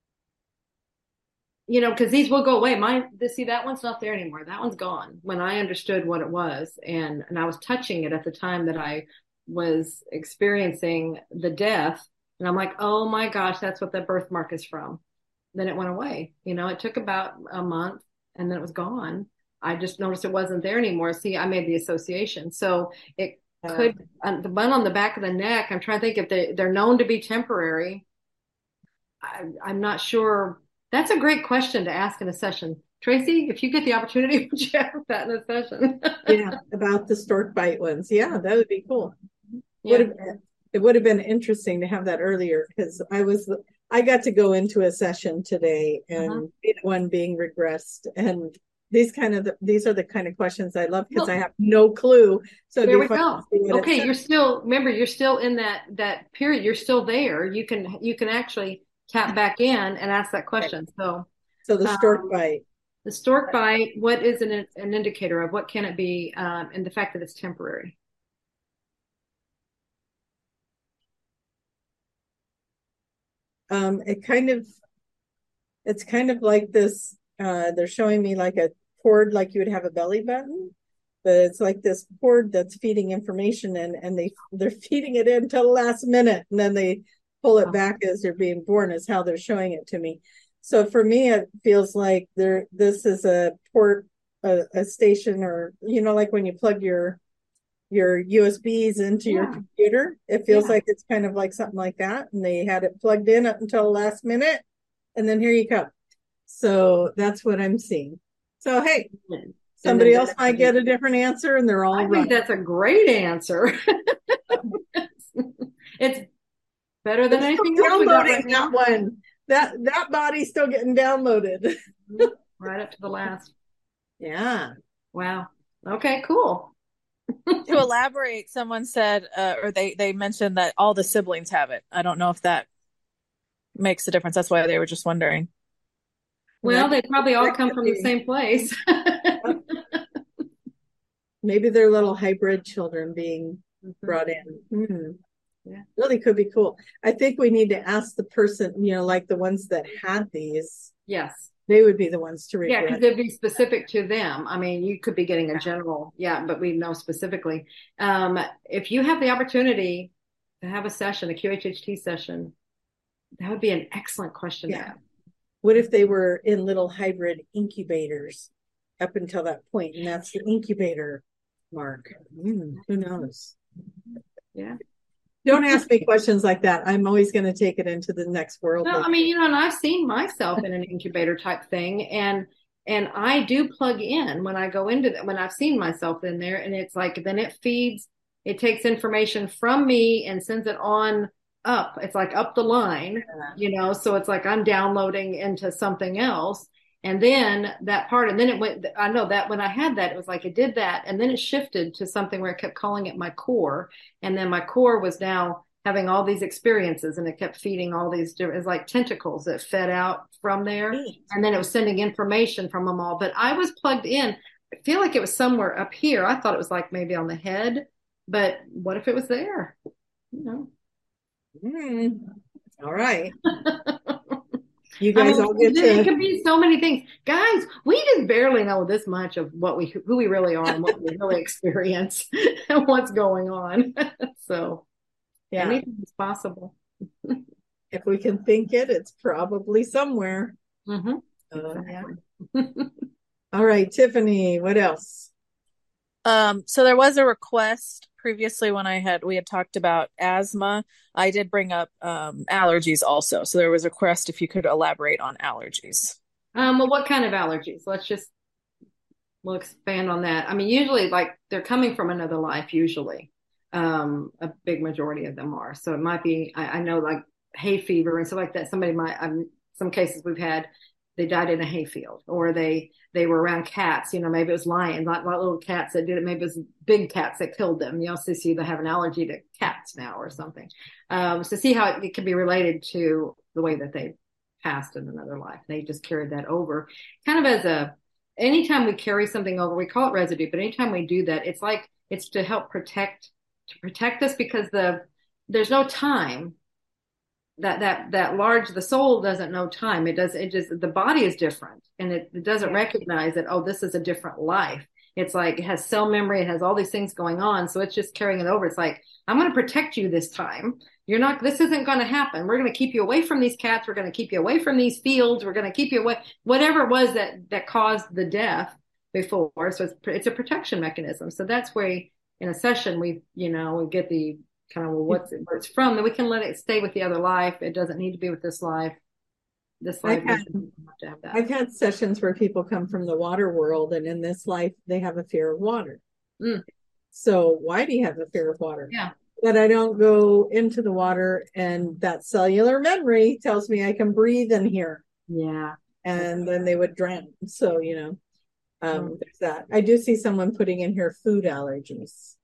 because these will go away. See, that one's not there anymore. That one's gone. When I understood what it was, and I was touching it at the time that I was experiencing the death, and I'm like, oh my gosh, that's what that birthmark is from. Then it went away. It took about a month and then it was gone. I just noticed it wasn't there anymore. See, I made the association. So it could, the one on the back of the neck, I'm trying to think if they're known to be temporary. I'm not sure. That's a great question to ask in a session. Tracy, if you get the opportunity, would you ask that in a session? Yeah, about the stork bite ones. Yeah, that would be cool. Yeah. It would have been interesting to have that earlier because I got to go into a session today and be the one being regressed. And these are the kind of questions I love because I have no clue. So there we go. Okay, you're still in that period. You're still there. You can actually tap back in and ask that question. So the stork bite. The stork bite, what is an indicator of? What can it be? And the fact that it's temporary. It's kind of like this, they're showing me like a cord, like you would have a belly button, but it's like this cord that's feeding information and they're feeding it in till the last minute. And then they pull it back as you're being born is how they're showing it to me. So for me, it feels like this is a port, a station, or, like when you plug your USBs into your computer. It feels like it's kind of like something like that. And they had it plugged in up until the last minute. And then here you come. So that's what I'm seeing. So, hey, somebody else might get a different answer and they're all right. I think that's a great answer. It's better than anything else. Downloading that one. That body's still getting downloaded. Right up to the last. Yeah. Wow. Okay, cool. To elaborate, someone said, or they mentioned that all the siblings have it. I don't know if that makes a difference. That's why they were just wondering. Well, they probably all come from the same place. Maybe they're little hybrid children being brought in. Yeah, really could be cool. I think we need to ask the person, like the ones that had these. Yes. They would be the ones to regret. Yeah, because it'd be specific to them. I mean, you could be getting a general, but we know specifically. If you have the opportunity to have a session, a QHHT session, that would be an excellent question to have. What if they were in little hybrid incubators up until that point, and that's the incubator mark? Who knows? Yeah. Don't ask me questions like that. I'm always going to take it into the next world. No, I mean, and I've seen myself in an incubator type thing, and I do plug in when I go into that, when I've seen myself in there, and it's like, then it takes information from me and sends it on up. It's like up the line, so it's like I'm downloading into something else. And then that part, and then it went, I know that when I had that, it was like it did that. And then it shifted to something where it kept calling it my core. And then my core was now having all these experiences, and it kept feeding all these different, it's like tentacles that fed out from there. And then it was sending information from them all. But I was plugged in. I feel like it was somewhere up here. I thought it was like maybe on the head, but what if it was there? All right. You guys all get to. It could be so many things, guys. We just barely know this much of who we really are and what we really experience and what's going on. So, anything is possible. If we can think it, it's probably somewhere. Exactly. All right, Tiffany. What else? So there was a request previously when we had talked about asthma. I did bring up allergies also. So there was a request if you could elaborate on allergies. Well, what kind of allergies? Let's just we'll expand on that. I mean, usually like they're coming from another life, usually. A big majority of them are. So it might be, I know like hay fever and stuff like that. Somebody might, some cases we've had, they died in a hayfield, or they were around cats, maybe it was lions, not little cats that did it. Maybe it was big cats that killed them. So see they have an allergy to cats now or something. So see how it can be related to the way that they passed in another life. They just carried that over kind of anytime we carry something over, we call it residue, but anytime we do that, it's to help protect us, because there's no time. The soul doesn't know time. The body is different, and it doesn't recognize that, oh, this is a different life. It's like, it has cell memory, it has all these things going on. So it's just carrying it over. It's like, I'm going to protect you this time. This isn't going to happen. We're going to keep you away from these cats. We're going to keep you away from these fields. We're going to keep you away, whatever it was that caused the death before. So it's a protection mechanism. So that's where in a session, we get the kind of where it's from, then we can let it stay with the other life. It doesn't need to be with this life. This life doesn't have to have that. I've had sessions where people come from the water world, and in this life they have a fear of water. So why do you have a fear of water? Yeah. That I don't go into the water, and that cellular memory tells me I can breathe in here. Yeah. And then they would drown. So, there's that. I do see someone putting in here food allergies.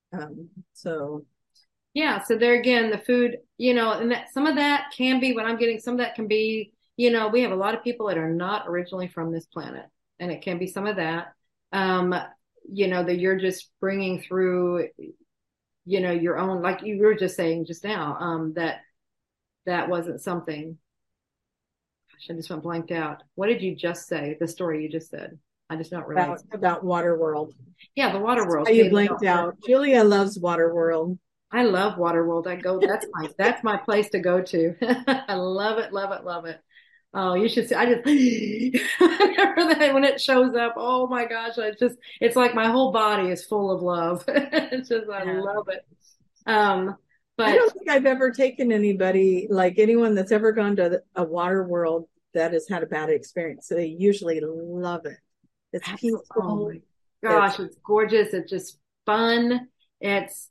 Yeah, so there again, the food, and some of that can be what I'm getting. Some of that can be, we have a lot of people that are not originally from this planet, and it can be some of that, that you're just bringing through, your own, like you were just saying just now, that wasn't something. Gosh, I just went blanked out. What did you just say? The story you just said. I just don't realize. About water world. Yeah, the water world. You blanked out. Julia loves water world. I love Waterworld. That's my place to go to. I love it, love it, love it. Oh, you should see. I just remember that when it shows up. Oh my gosh. It's like my whole body is full of love. I love it. But I don't think I've ever taken anybody, like anyone that's ever gone to a water world that has had a bad experience. So they usually love it. It's peaceful. Oh my gosh, it's gorgeous. It's just fun. It's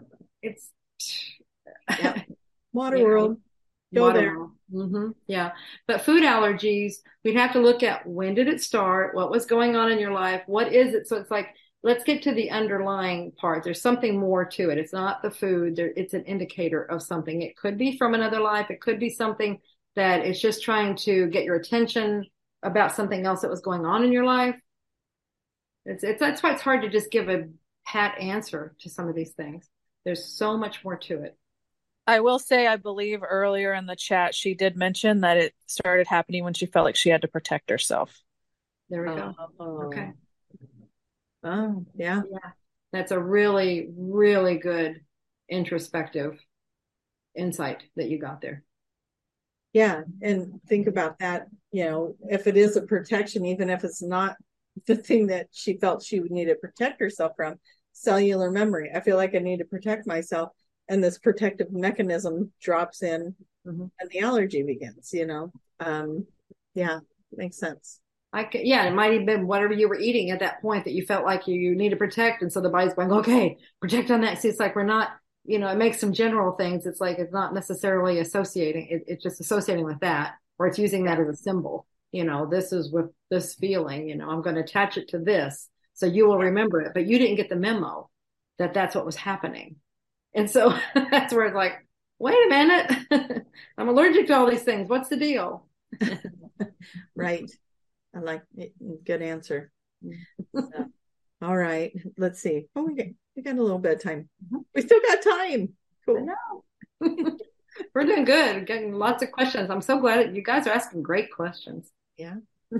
water world. Go there. Mm-hmm. Yeah. But food allergies, we'd have to look at, when did it start? What was going on in your life? What is it? So it's like, let's get to the underlying part. There's something more to it. It's not the food. It's an indicator of something. It could be from another life. It could be something that is just trying to get your attention about something else that was going on in your life. That's why it's hard to just give a pat answer to some of these things. There's so much more to it. I will say, I believe earlier in the chat, she did mention that it started happening when she felt like she had to protect herself. There we go. Okay. Oh, yeah. Yeah. That's a really, really good introspective insight that you got there. Yeah. And think about that, if it is a protection, even if it's not the thing that she felt she would need to protect herself from, cellular memory. I feel like I need to protect myself, and this protective mechanism drops in, and the allergy begins. Yeah, makes sense. It might have been whatever you were eating at that point that you felt like you need to protect, and so the body's going, okay, protect on that. See, it's like we're not, it makes some general things. It's like it's not necessarily associating. It's just associating with that, or it's using that as a symbol. This is with this feeling. I'm going to attach it to this. So you will remember it, but you didn't get the memo that that's what was happening. And so that's where it's like, wait a minute, I'm allergic to all these things. What's the deal? Right. I like it. Good answer. So, all right. Let's see. Oh, we got a little bit of time. We still got time. Cool. I know. We're doing good. Getting lots of questions. I'm so glad you guys are asking great questions. Yeah.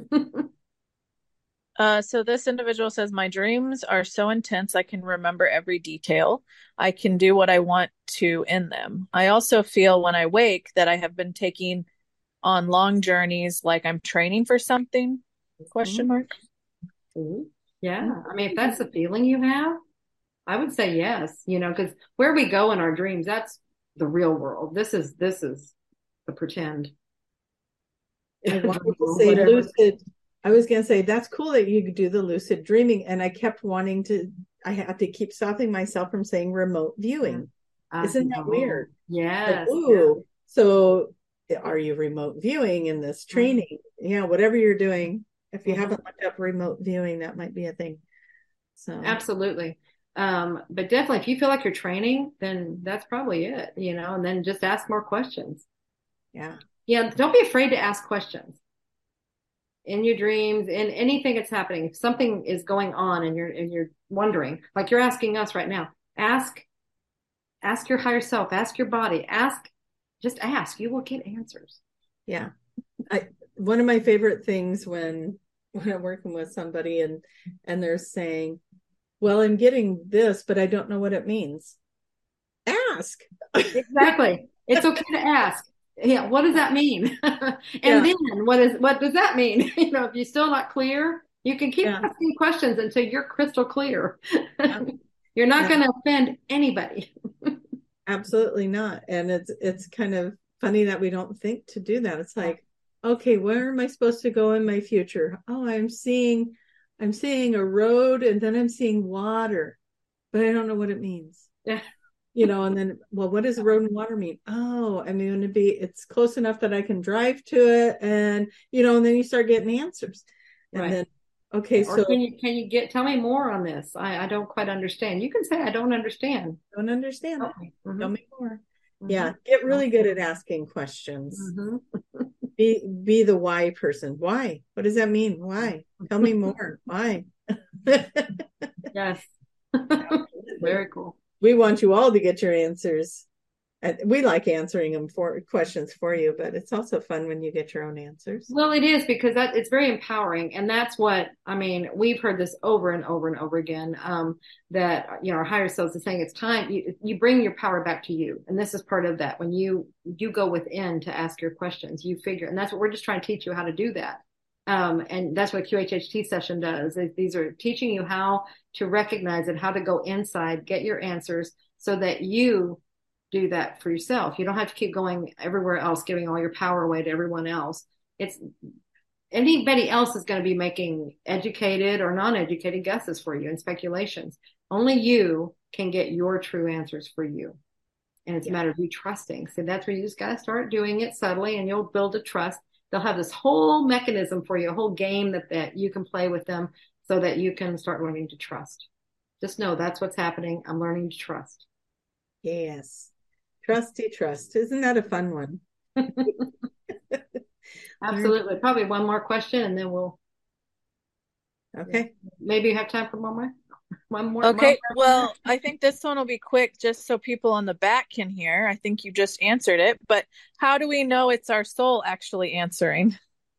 So this individual says, my dreams are so intense I can remember every detail. I can do what I want to in them. I also feel when I wake that I have been taking on long journeys, like I'm training for something? Question mark. Yeah. I mean, if that's the feeling you have, I would say yes, because where we go in our dreams, that's the real world. This is the pretend. I wanted to say lucid I was going to say, that's cool that you do the lucid dreaming. And I kept wanting to, I have to keep stopping myself from saying remote viewing. Isn't that weird? Yes. Like, ooh, so are you remote viewing in this training? Yeah, whatever you're doing. If you haven't looked up remote viewing, that might be a thing. So absolutely. But definitely if you feel like you're training, then that's probably it, and then just ask more questions. Yeah. Yeah. Don't be afraid to ask questions in your dreams, in anything that's happening. If something is going on and you're wondering, like you're asking us right now, ask your higher self, ask your body, just ask, you will get answers. Yeah. One of my favorite things when I'm working with somebody and they're saying, well, I'm getting this, but I don't know what it means. Ask. Exactly. It's okay to ask. Yeah. What does that mean? And then what does that mean? If you're still not clear, you can keep asking questions until you're crystal clear. You're not going to offend anybody. Absolutely not. And it's kind of funny that we don't think to do that. It's like, okay, where am I supposed to go in my future? Oh, I'm seeing a road and then I'm seeing water, but I don't know what it means. Yeah. And then, well, what does road and water mean? Oh, I'm going to it's close enough that I can drive to it. And, and then you start getting answers. And then, okay, or so can you tell me more on this? I don't quite understand. You can say, I don't understand. Don't understand. Tell me more. Yeah. Mm-hmm. Get really good at asking questions. Mm-hmm. Be the why person. Why? What does that mean? Why? Tell me more. Why? Yes. Very cool. We want you all to get your answers. And we like answering them questions for you, but it's also fun when you get your own answers. Well, it is, because it's very empowering. And that's what, we've heard this over and over and over again, that, our higher selves is saying it's time, you bring your power back to you. And this is part of that. When you go within to ask your questions, you figure, and that's what we're just trying to teach you how to do that. And that's what QHHT session does. These are teaching you how to recognize it, how to go inside, get your answers so that you do that for yourself. You don't have to keep going everywhere else, giving all your power away to everyone else. It's anybody else is going to be making educated or non-educated guesses for you and speculations. Only you can get your true answers for you. And it's a matter of you trusting. So that's where you just got to start doing it subtly, and you'll build a trust. They'll have this whole mechanism for you, a whole game that you can play with them so that you can start learning to trust. Just know that's what's happening. I'm learning to trust. Yes. Trusty trust. Isn't that a fun one? Absolutely. Probably one more question and then we'll. Okay. Maybe you have time for one more. Okay. Well, I think this one will be quick just so people on the back can hear. I think you just answered it, but how do we know it's our soul actually answering?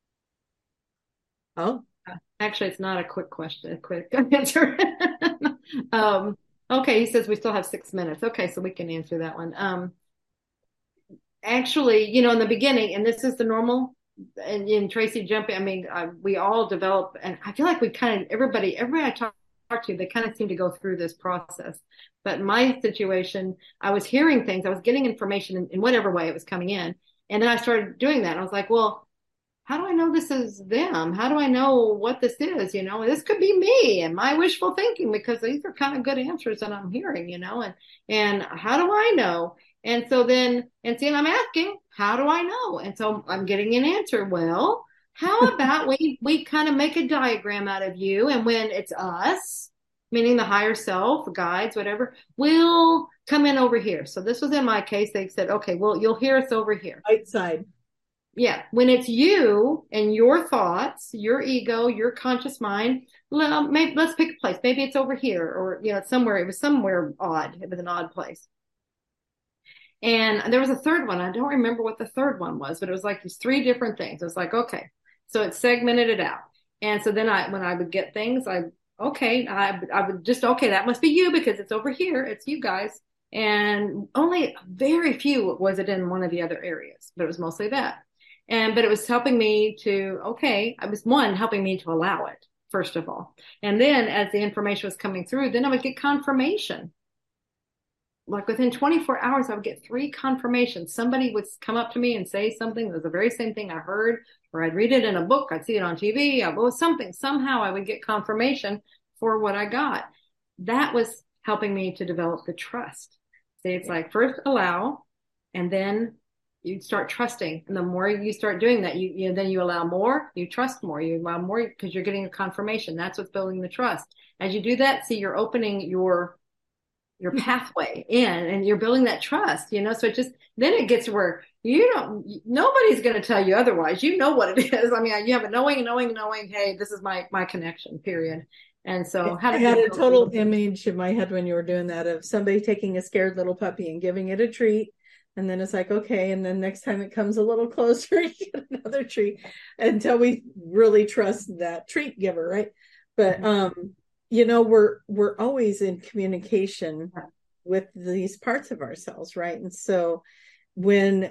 Oh, actually, it's not a quick question, a quick answer. Okay, he says we still have 6 minutes. Okay, so we can answer that one. Actually, in the beginning, and this is the normal, and Tracy jumping, we all develop, and I feel like we kind of, everybody I talk to, they kind of seem to go through this process. But in my situation, I was hearing things, I was getting information in whatever way it was coming in. And then I started doing that. I was like, well, how do I know this is them? How do I know what this is? This could be me and my wishful thinking, because these are kind of good answers that I'm hearing, and how do I know? And so then, I'm asking, how do I know? And so I'm getting an answer. Well, how about we kind of make a diagram out of you, and when it's us, meaning the higher self, guides, whatever, we'll come in over here. So this was in my case. They said, okay, well, you'll hear us over here. Right side. Yeah. When it's you and your thoughts, your ego, your conscious mind, maybe let's pick a place. Maybe it's over here, or, somewhere. It was somewhere odd. It was an odd place. And there was a third one. I don't remember what the third one was, but it was like these 3 different things. I was like, okay. So it segmented it out. And so then when I would get things, I would just, okay, that must be you because it's over here. It's you guys. And only very few was it in one of the other areas, but it was mostly that. But it was helping me to, okay, it was helping me to allow it, first of all. And then as the information was coming through, then I would get confirmation. like within 24 hours, I would get 3 confirmations. Somebody would come up to me and say something that was the very same thing I heard, or I'd read it in a book, I'd see it on TV, somehow I would get confirmation for what I got. That was helping me to develop the trust. See, it's like first allow, and then you start trusting. And the more you start doing that, then you allow more, you trust more, you allow more because you're getting a confirmation. That's what's building the trust. As you do that, see, you're opening your pathway in, and you're building that trust, so then it gets where nobody's going to tell you otherwise. You know what it is. I mean, you have a knowing, hey, this is my connection, period. And so I had a total image in my head when you were doing that of somebody taking a scared little puppy and giving it a treat. And then it's like, okay. And then next time it comes a little closer, you get another treat until we really trust that treat giver. Right. But, we're always in communication with these parts of ourselves. Right. And so when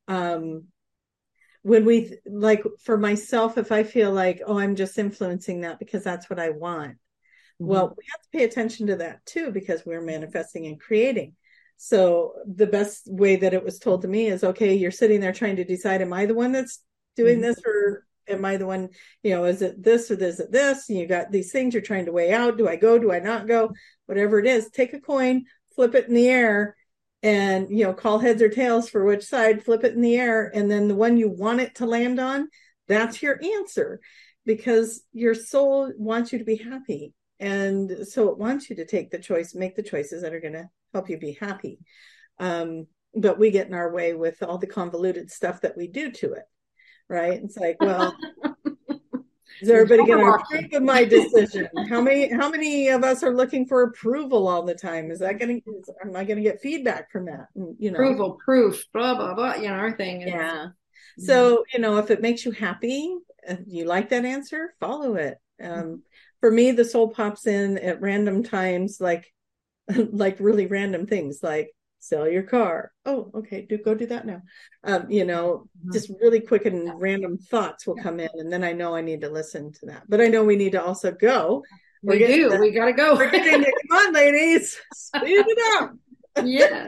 we, like, for myself, if I feel like, oh, I'm just influencing that because that's what I want. Well, we have to pay attention to that too, because we're manifesting and creating. So the best way that it was told to me is, okay, you're sitting there trying to decide, am I the one that's doing this, or am I the one, is it this or is it this? And you got these things you're trying to weigh out. Do I go? Do I not go? Whatever it is, take a coin, flip it in the air, and, call heads or tails for which side, flip it in the air. And then the one you want it to land on, that's your answer, because your soul wants you to be happy. And so it wants you to make the choices that are going to help you be happy. But we get in our way with all the convoluted stuff that we do to it. Right. It's like, well, is everybody going to approve of my decision? How many of us are looking for approval all the time? Am I going to get feedback from that? And, approval, proof, blah, blah, blah, everything. Yeah. So, if it makes you happy, you like that answer, follow it. For me, the soul pops in at random times, like really random things, like sell your car. Oh, okay. Go do that now. Just really quick and random thoughts will come in, and then I know I need to listen to that. But I know we need to also go. We got to go. We're getting it. Come on, ladies. Speed it up. Yeah.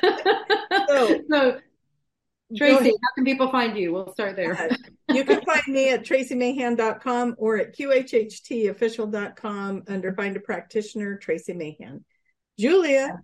So Tracy, how can people find you? We'll start there. You can find me at tracymahan.com or at qhhtofficial.com under Find a Practitioner, Tracy Mahan. Julia.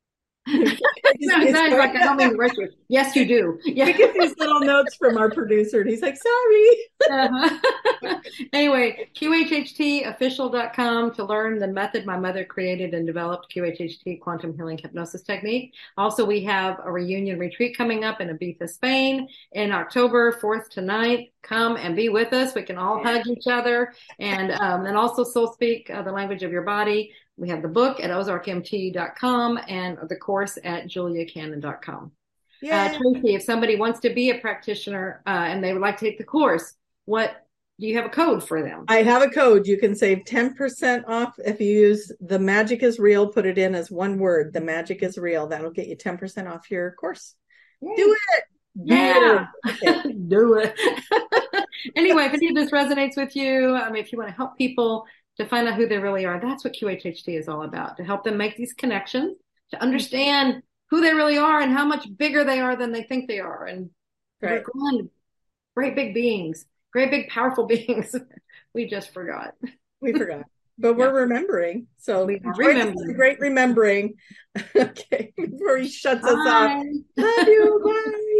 Like yes, you do. Yeah. We get these little notes from our producer, and he's like, sorry. Anyway, qhhtofficial.com to learn the method my mother created and developed, QHHT, Quantum Healing Hypnosis Technique. Also, we have a reunion retreat coming up in Ibiza, Spain in October 4th to 9th. Come and be with us. We can all hug each other. And also Soul Speak, the language of your body. We have the book at ozarkmt.com and the course at juliacannon.com. Tracy, if somebody wants to be a practitioner and they would like to take the course, do you have a code for them? I have a code. You can save 10% off if you use The Magic is Real. Put it in as one word. The Magic is Real. That'll get you 10% off your course. Yay. Do it. Yeah. Do it. Anyway, if any of this resonates with you, if you want to help people to find out who they really are, that's what QHHT is all about, to help them make these connections, to understand who they really are and how much bigger they are than they think they are. And they're great big beings, great big powerful beings. We just forgot. We forgot. But we're remembering. So great remembering. Okay. Before he shuts us off. Love you. Bye.